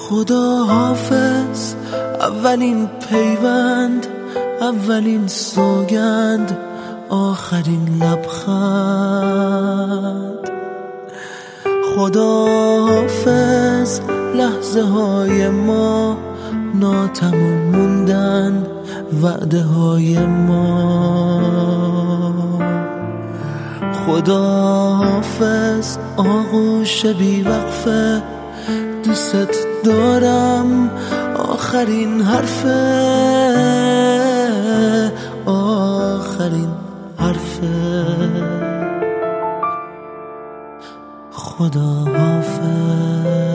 خدا حافظ، اولین پیوند، اولین سوگند، آخرین لبخند. خدا حافظ، لحظه های ما ناتموم موندن، وعده های ما. خدا حافظ، آغوش بی وقفه، دوست دارم، آخرین حرفه، آخرین حرفه. خدا حافظ.